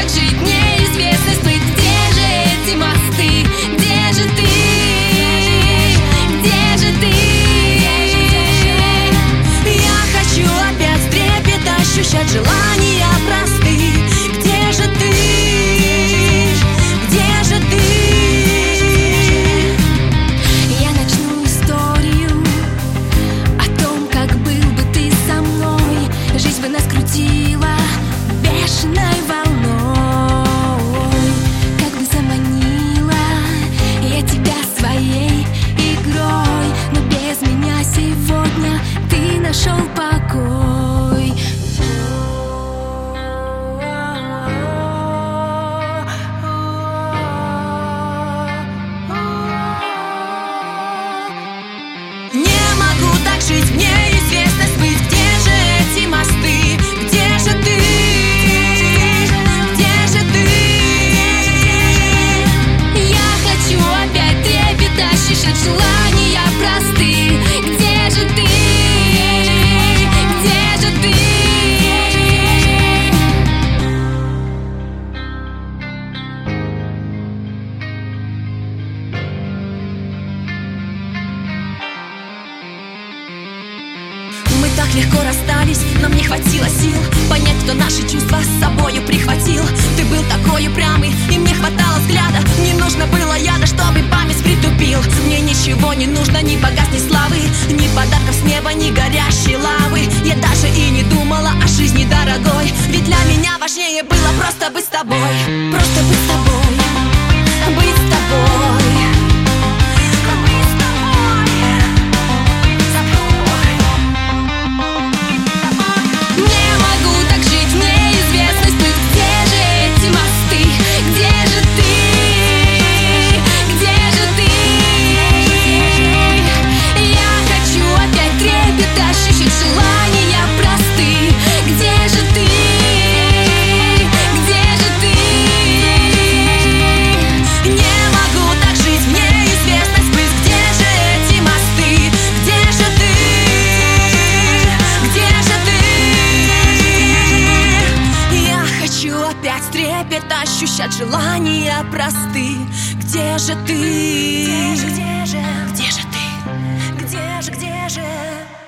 жить в неизвестности? Где же эти мосты? Где же ты? Где же ты? Я хочу опять с трепетом ощущать желания простых. Где же ты? Где же ты? Я начну историю о том, как был бы ты со мной. Жизнь бы нас крутила бешеной волной, как бы заманила я тебя своей игрой. Но без меня сегодня ты нашел покой. Не могу так жить в неизвестность быть. Где же эти мосты? Где же ты? Где же ты? Я хочу опять трепет ощущать желания простых. Где же ты? Где же ты? Мы так легко расстались, нам не хватило сил понять, кто наши чувства с собою прихватил. Ты был такой упрямый, и мне хватало взгляда. Не нужно было яда, чтобы память притупил. Мне ничего не нужно, ни богатств, ни славы, ни подарков с неба, ни горящей лавы. Я даже и не думала о жизни дорогой, ведь для меня важнее было просто быть с тобой. Просто быть с тобой, быть с тобой. Опять трепет ощущать желания просты. Где же ты? Где же ты? Где же? Где же?